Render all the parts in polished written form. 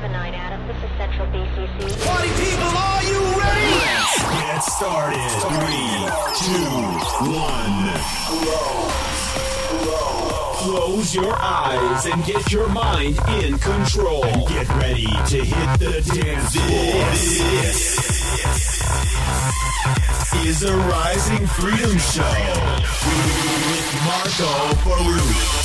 Have a night, Adam. This is Central BCC. Party people, are you ready? Let's get started. 3, 2, 1. Close your eyes and get your mind in control. And get ready to hit the dance floor. This is a Rising Freedom Show with Marco Farouk.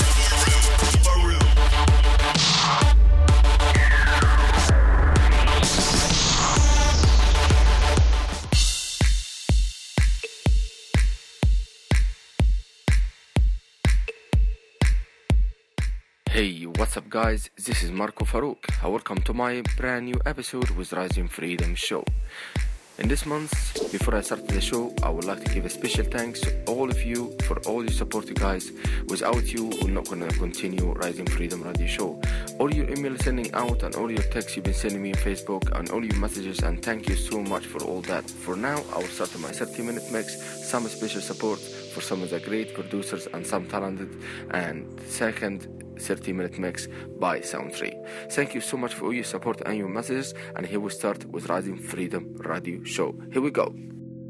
Hey, what's up guys? This is Marco Farouk. Welcome to my brand new episode with Rising Freedom Show. In this month, before I start the show, I would like to give a special thanks to all of you for all your support, you guys. Without you, we're not going to continue Rising Freedom Radio Show. All your emails sending out and all your texts you've been sending me on Facebook and all your messages, and thank you so much for all that. For now, I will start my 30-minute mix, some special support for some of the great producers and some talented, and second 30-minute mix by Sound 3. Thank you so much for all your support and your messages, and here we start with Rising Freedom Radio Show. Here we go.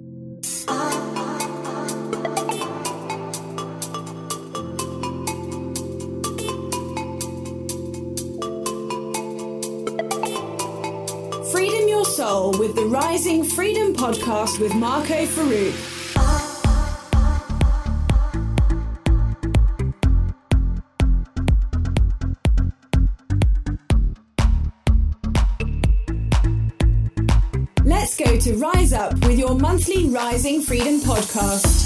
Freedom Your Soul with the Rising Freedom Podcast with Marco Farouk. Let's go to Rise Up with your monthly Rising Freedom Podcast.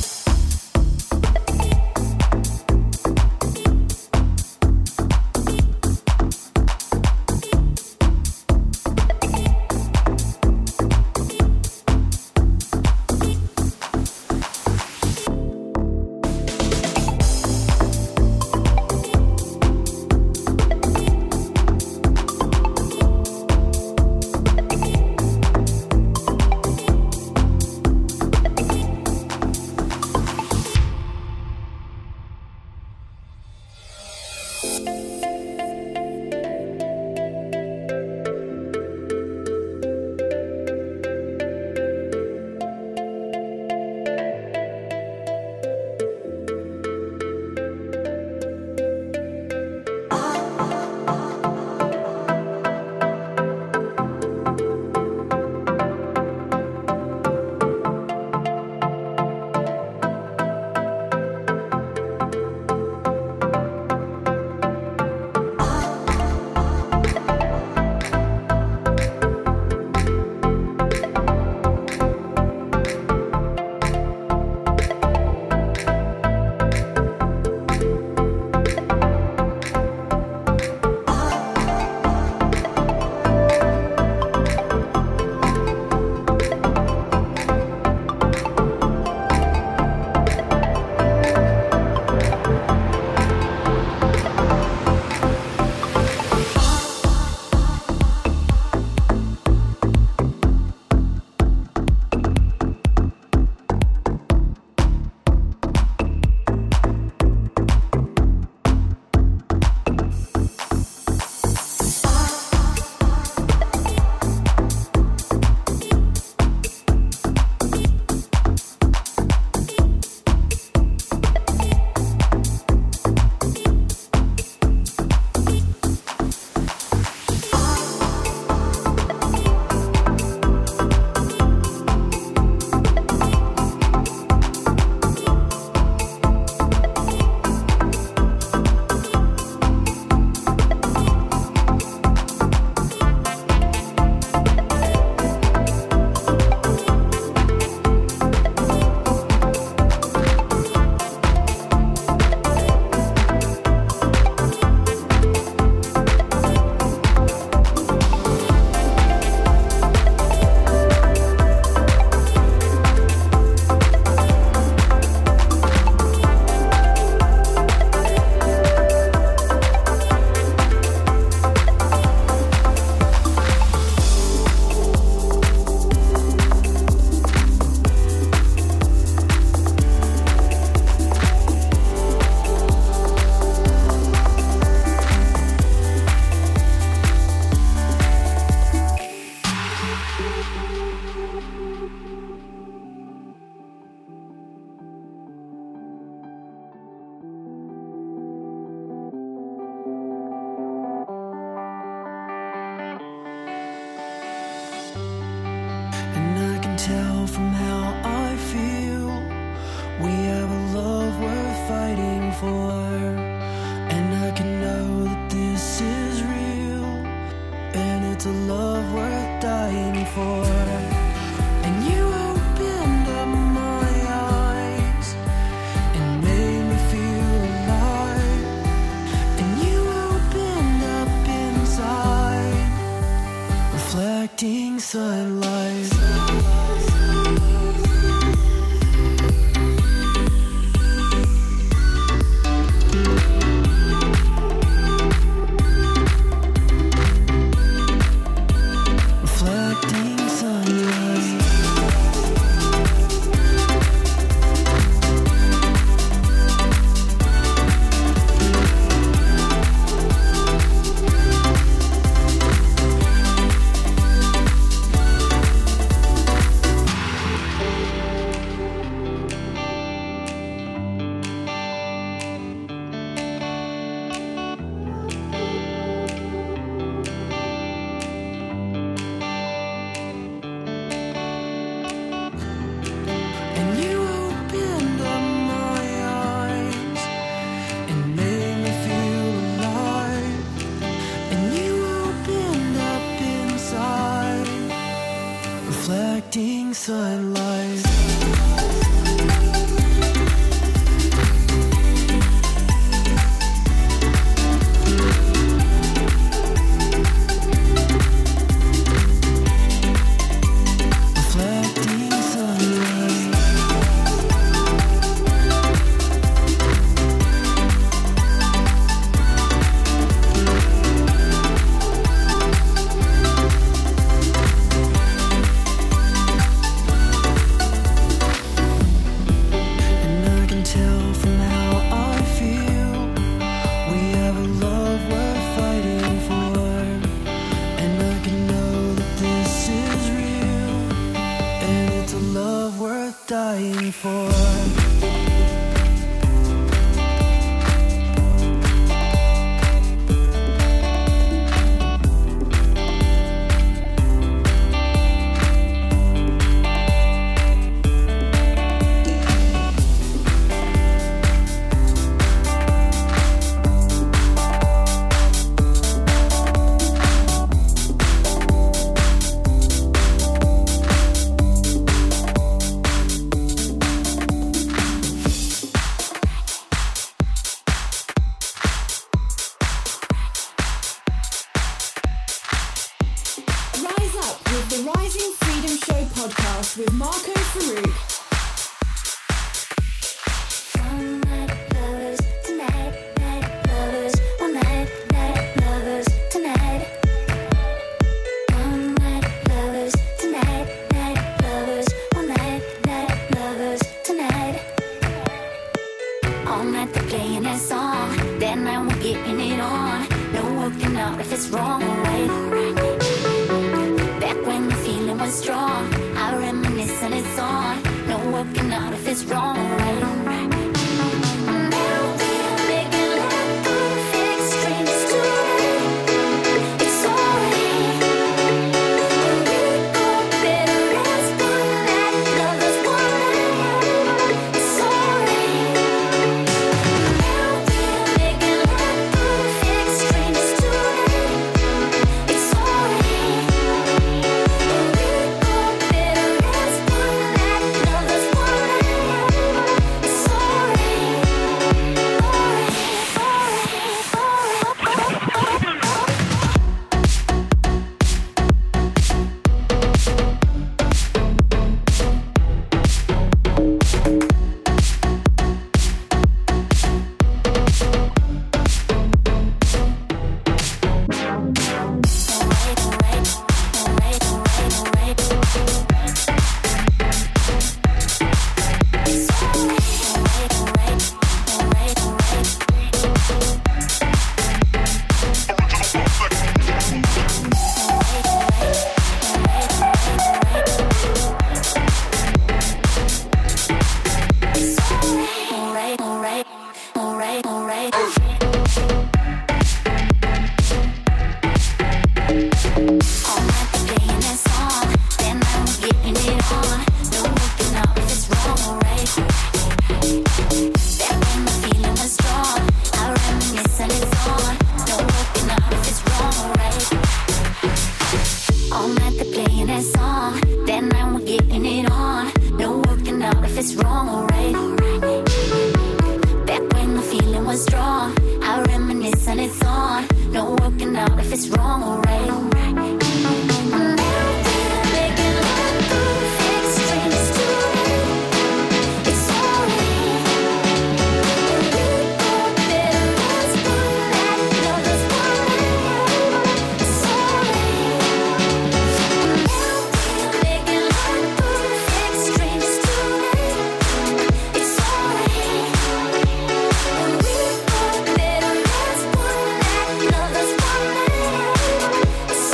it's a love worth dying for. And you opened up my eyes and made me feel alive. And you opened up inside, reflecting sunlight. Reflecting sunlight. Dying for. with Marco Farouk. If it's wrong or right. Back when the feeling was strong, I reminisce and it's on. No working out if it's wrong or right. on. No working out if it's wrong or right. Making love perfect strangers tonight. It's alright. We both better last one night. Lovers one night. It's alright. Making love perfect strangers tonight. It's alright. We both better last one night. Lovers one night. It's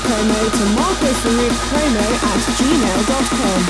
promo to marcofaroukpromo@gmail.com.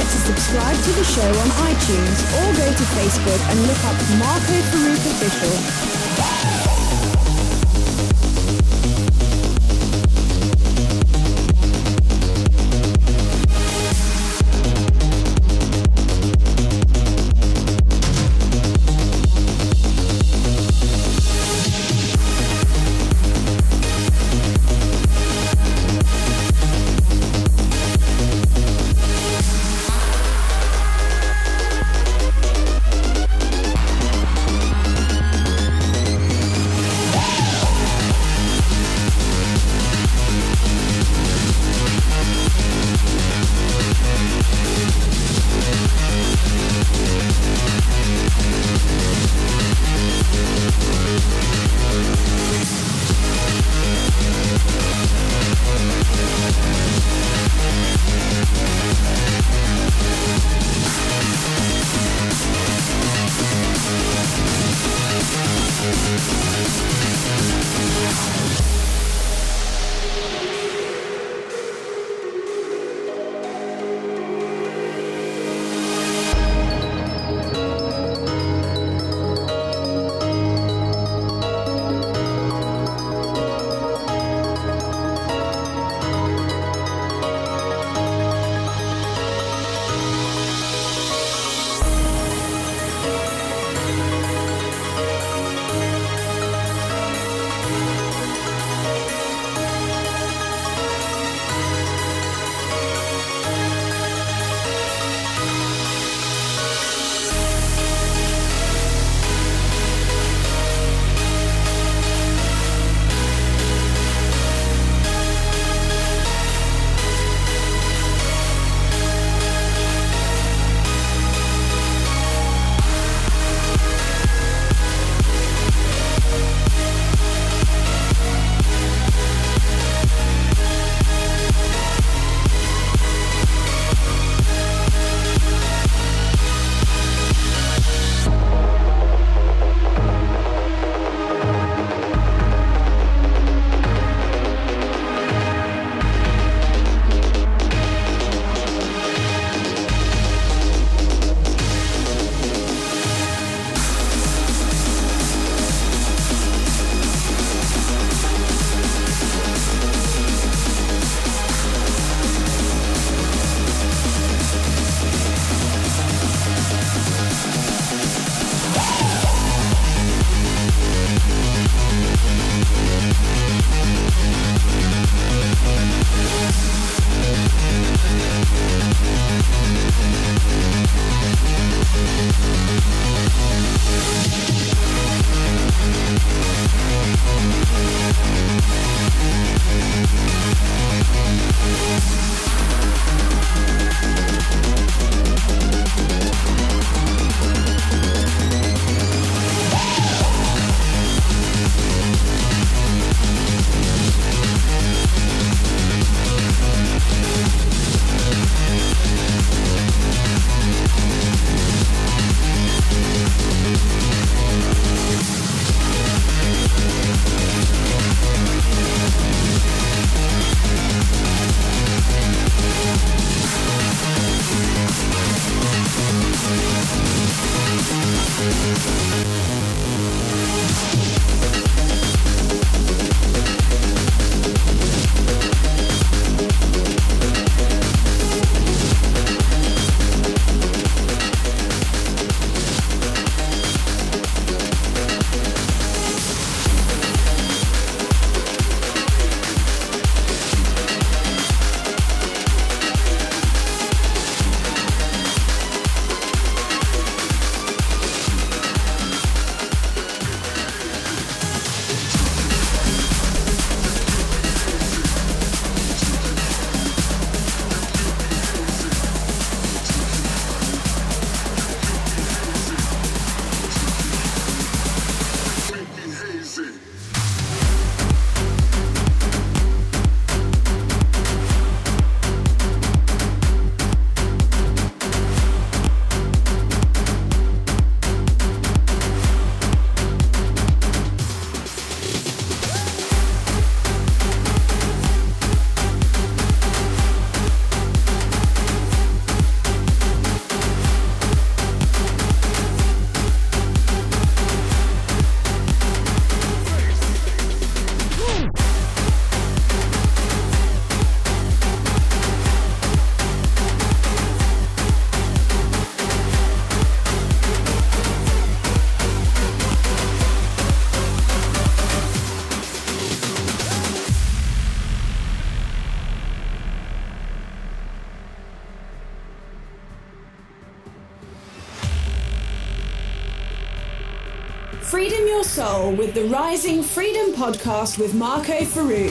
forget to subscribe to the show on iTunes or go to Facebook and look up Marco Farouk Official. Freedom Your Soul with the Rising Freedom Podcast with Marco Farouk.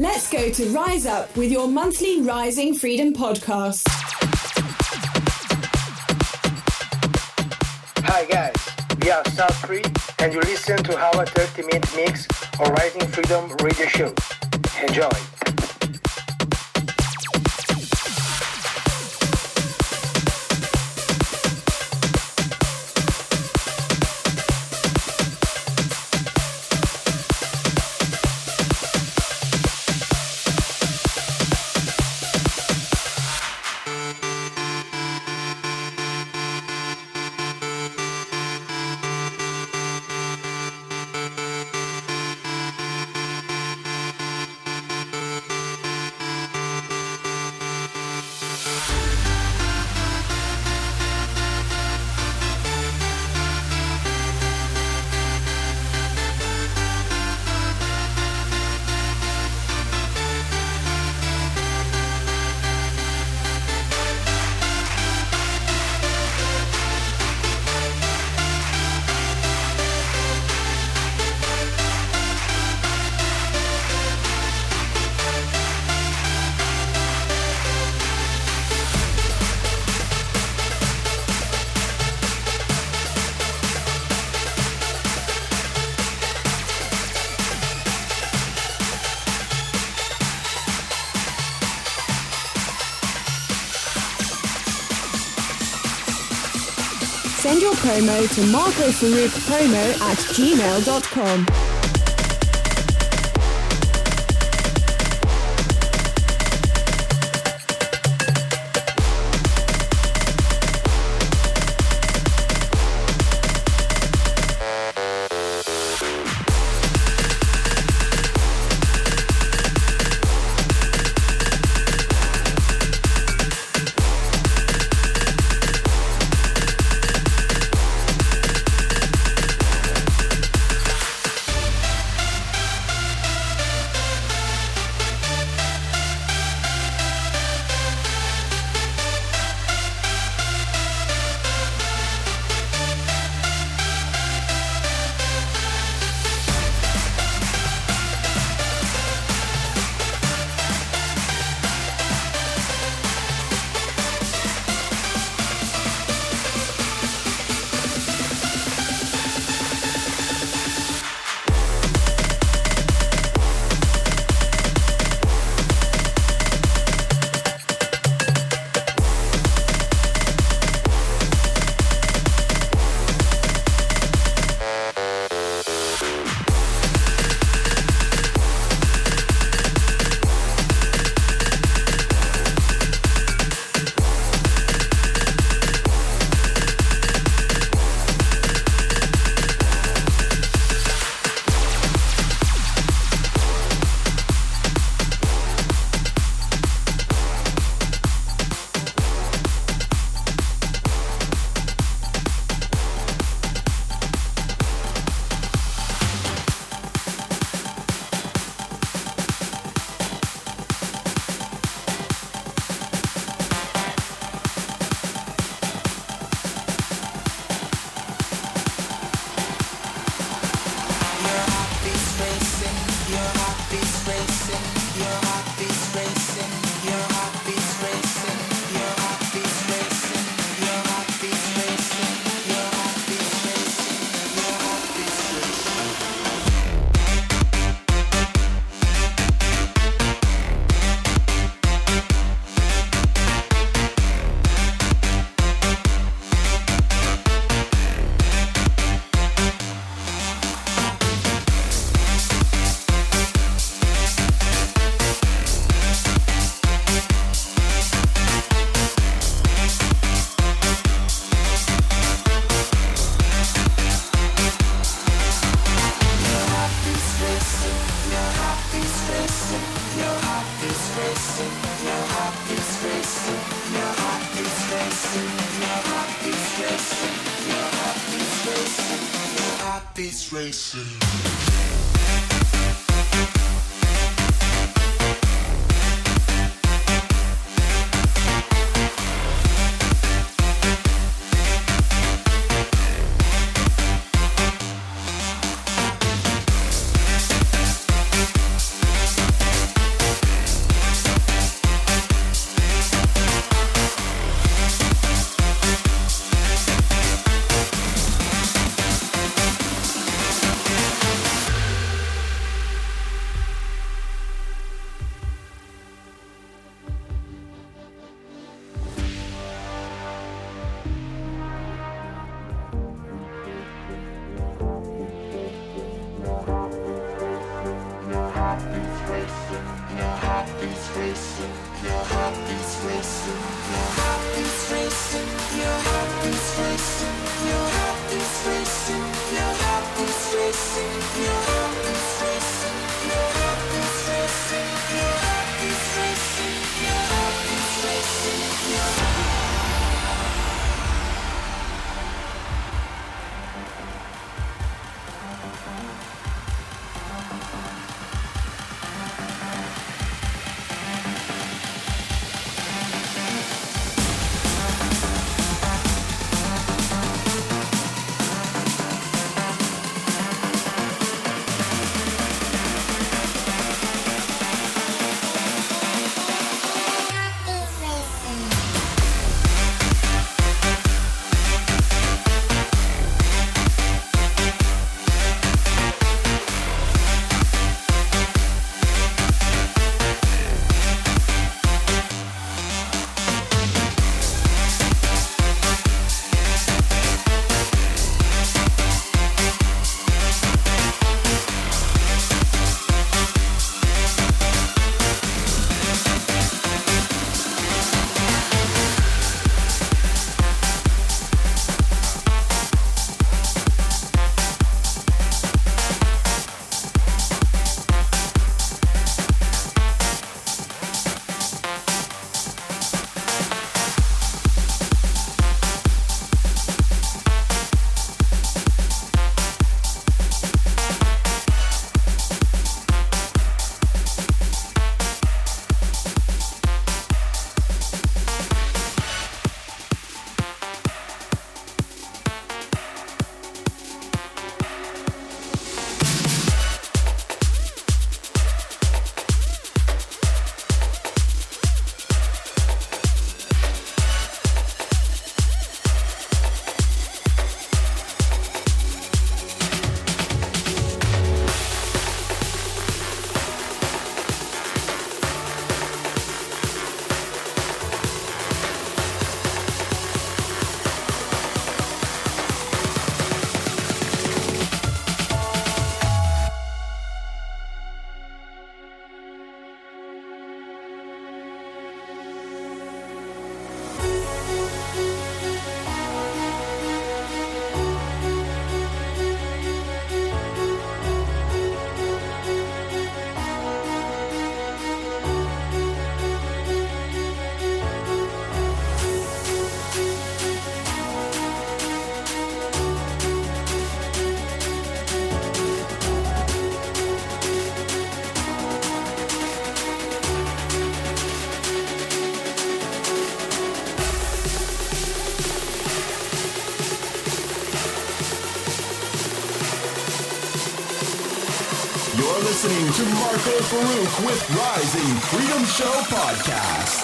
Let's go to Rise Up with your monthly Rising Freedom podcast. Hi guys, we are South Free and you listen to our 30-minute mix of Rising Freedom radio show. Enjoy. Send your promo to marcofaroukpromo@gmail.com. Heartbeats racing. You're listening to Marco Farouk with Rising Freedom Show Podcast.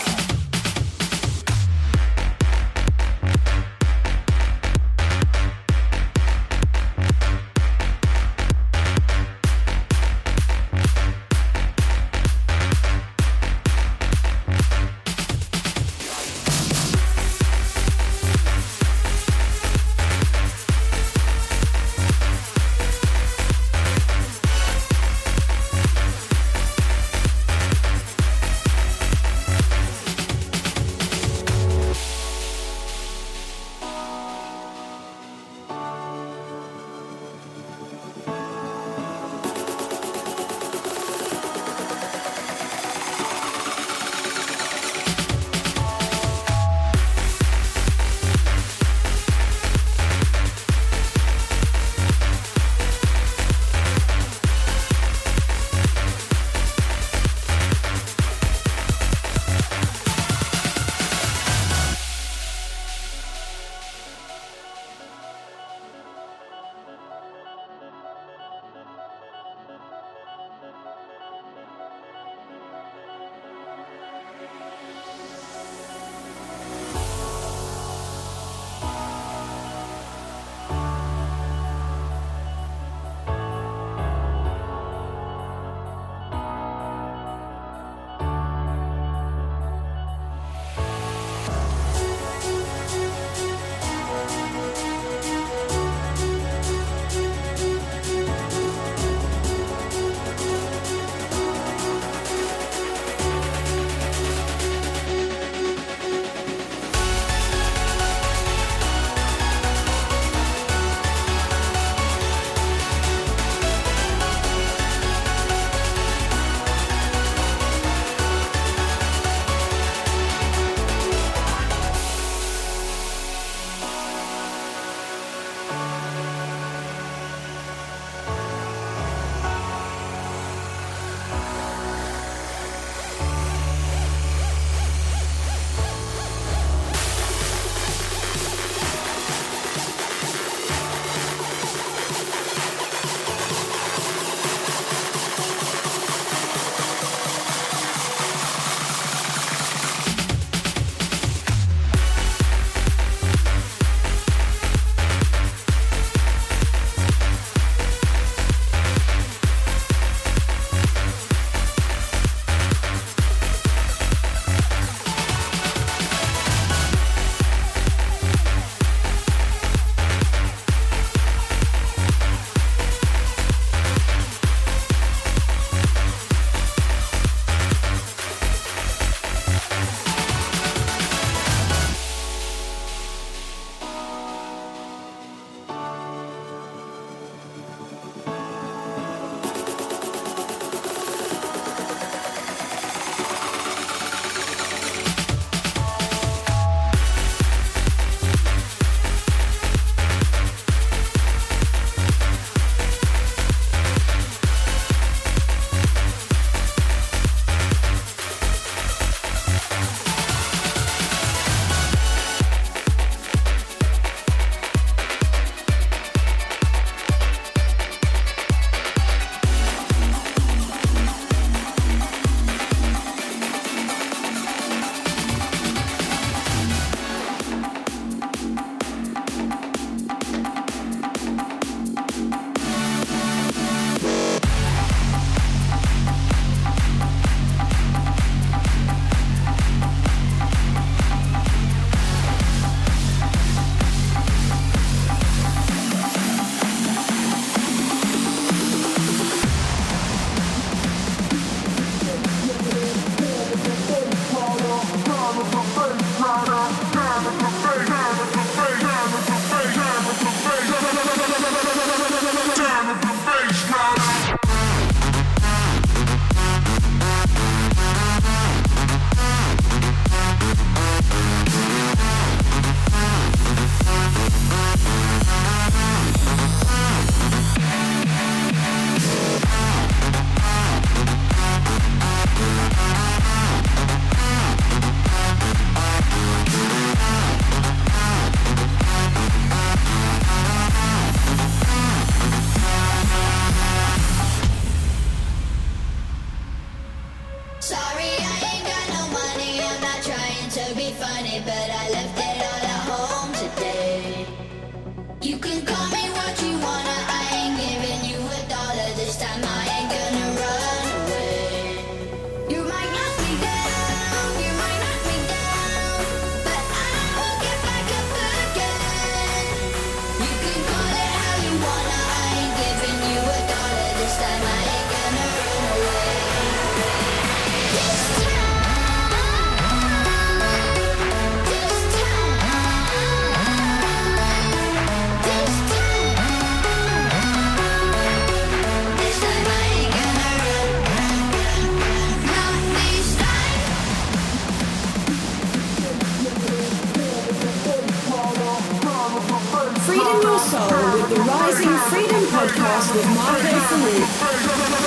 Rising Freedom Podcast with Marco Farouk.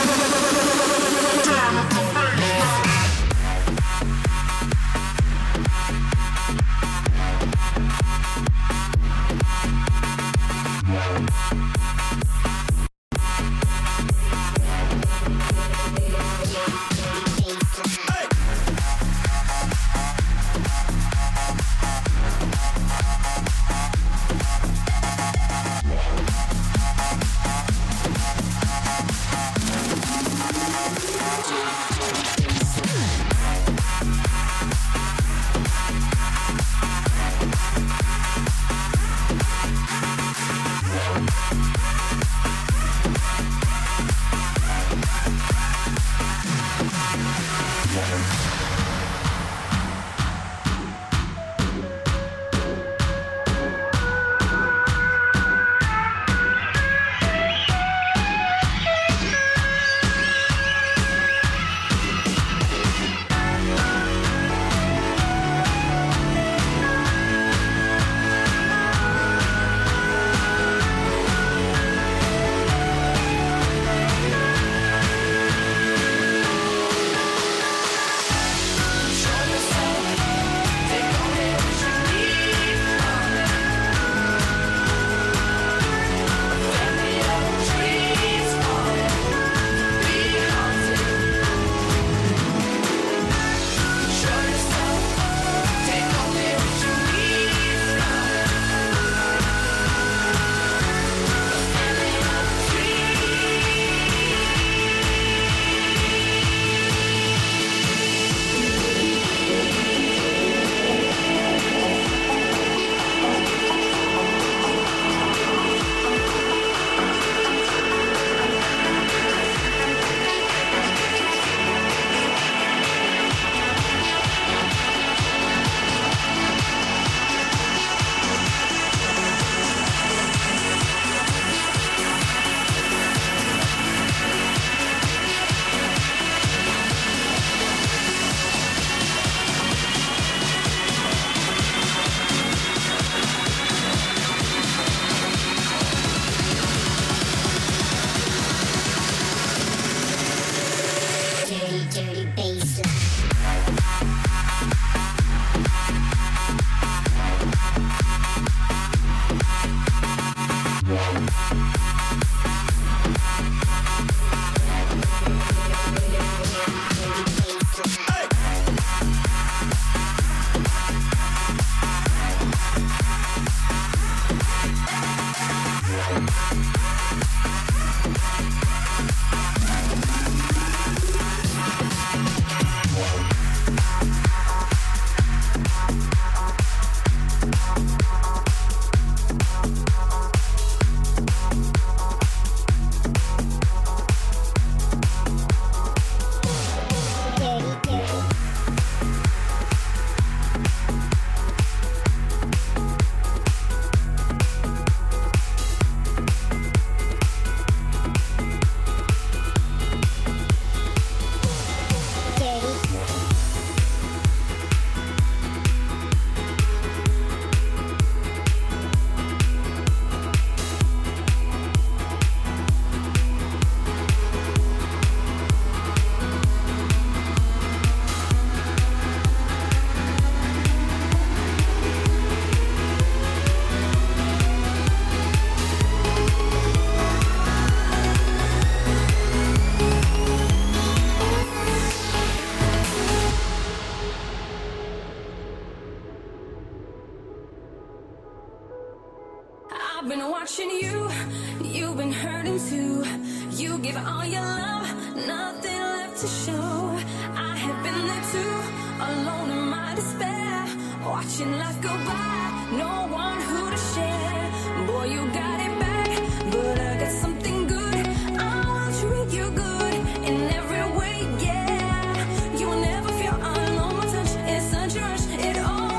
I've been watching you, you've been hurting too. You give all your love, nothing left to show. I have been there too, alone in my despair, watching life go by, no one who to share. Boy, you got it back, but I got something good. I will treat you good in every way, yeah. You will never feel alone, my touch is such a rush, it all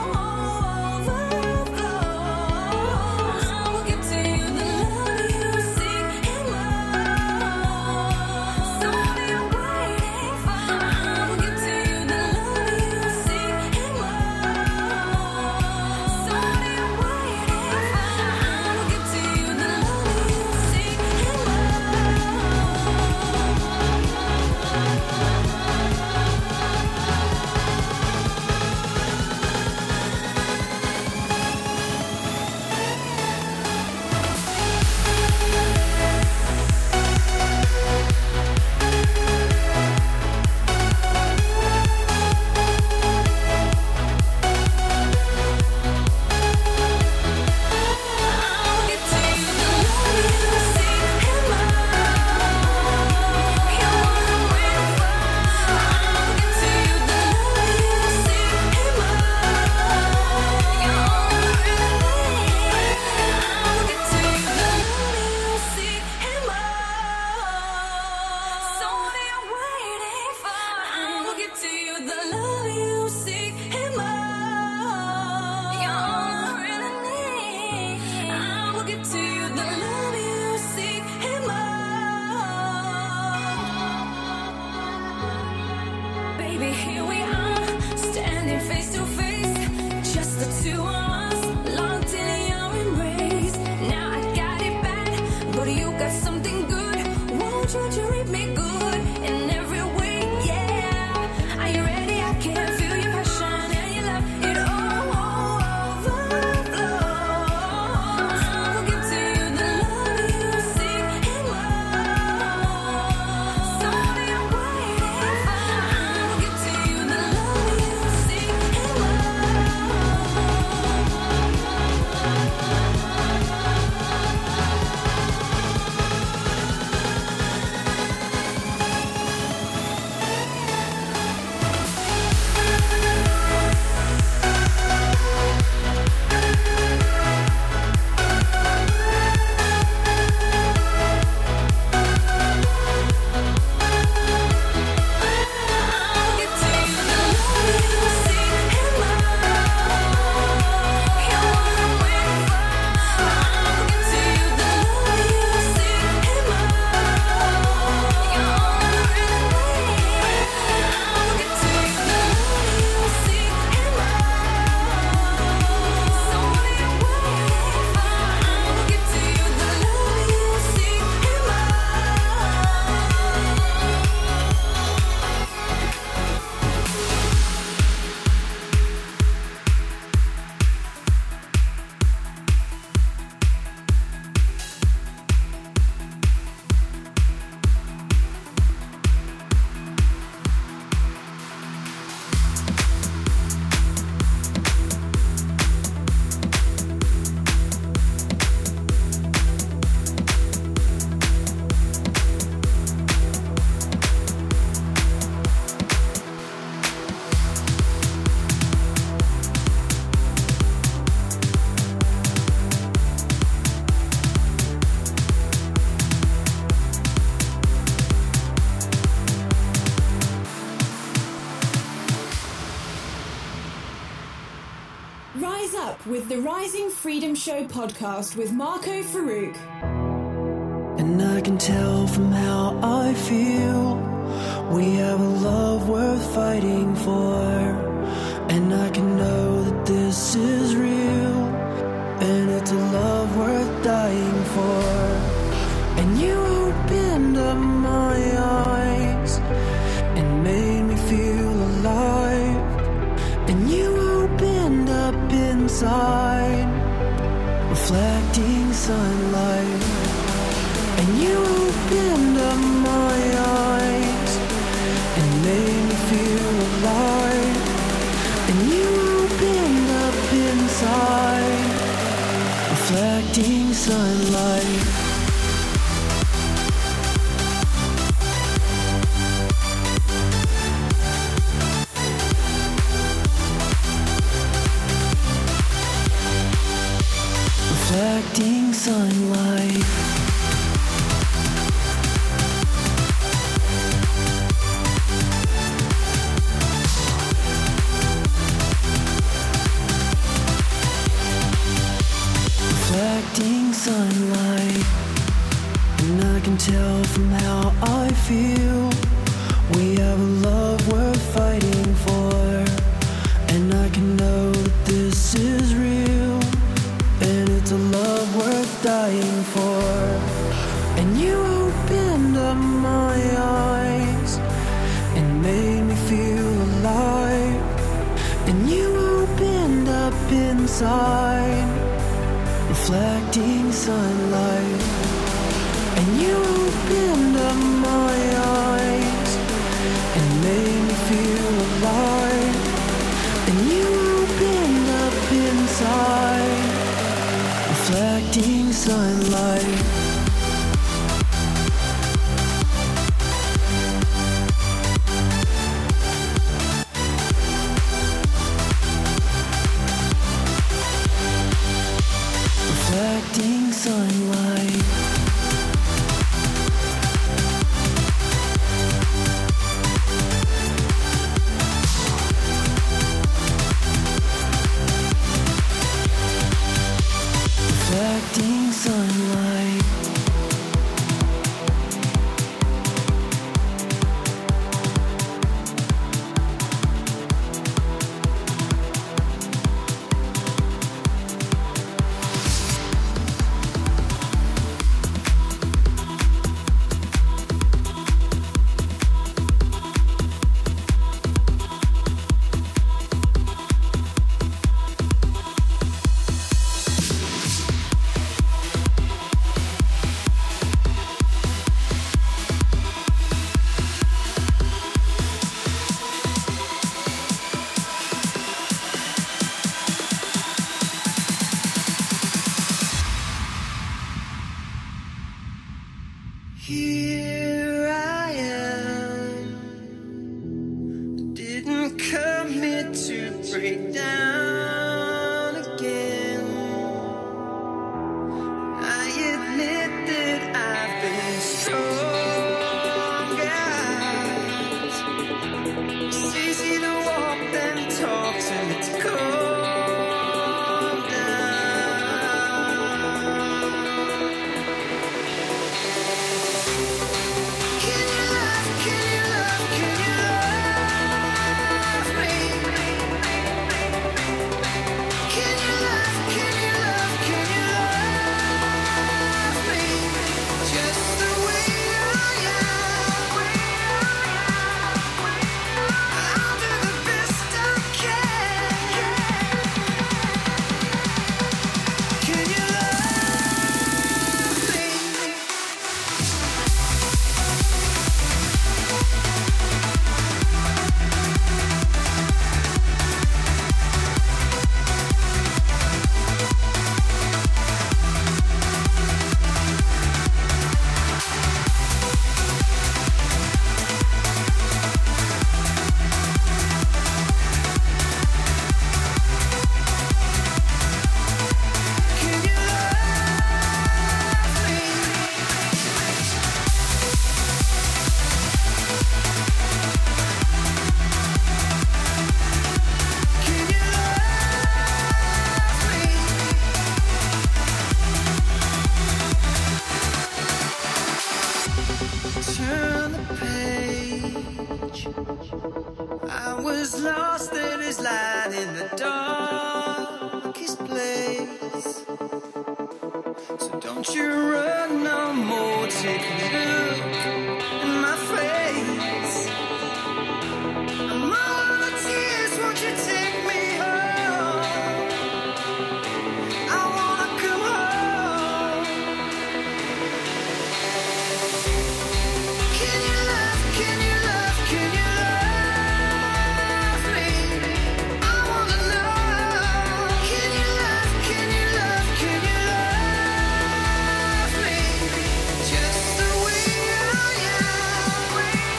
overflows. I will give to you the love you seek and more. Somebody I'm waiting for. I will give to you the love you seek and more. Somebody I'm waiting for. I will give to you the got something good. Won't you treat me good in every way? Yeah. Are you ready? I can feel your passion and your love. It all overflows. I will give to you the love you seek and love. So what are you waiting for? I will give to you the love you seek and Rise up with the Rising Freedom Show podcast with Marco Farouk. And I can tell from how I feel we have a love worth fighting for. And I can know that this is real, and it's a love worth dying for. And you opened up my eyes and made me feel alive. And you opened up inside, reflecting sunlight. And you opened up my eyes and made me feel alive. And you opened up inside, reflecting sunlight. Reflecting sunlight. Reflecting sunlight. And I can tell from how I feel we have a love worth fighting for. And I can know that this is real, and it's a love worth dying for. And you opened up my eyes and made me feel alive. And you opened up inside, reflecting sunlight. And you opened up my eyes and made me feel alive. And you opened up inside, reflecting sunlight. Reflecting sunlight. Reflecting sunlight. Here I am. Didn't come here to break down again. I admit that I've been strong, guys. It's easy to walk then talk till it's calm down. Can you love, can you love, can you love me? Can you love, can you love, can you love me? Just the way I am. I'll do the best I can. Can you love me? Can you love me? Can you love me? Turn the page. I was lost in his light in the darkest place. So don't you run no more. Take a look in my face. I'm all out of tears. Won't you take me home? I wanna come home. Can you love, can you love, can you love me? I wanna know. Can you love, can you love, can you love me? Just the way I am.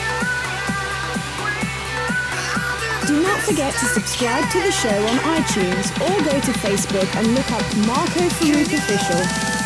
I'll Do not forget to subscribe to the show on iTunes or go to Facebook and look up Marco Farouk Official.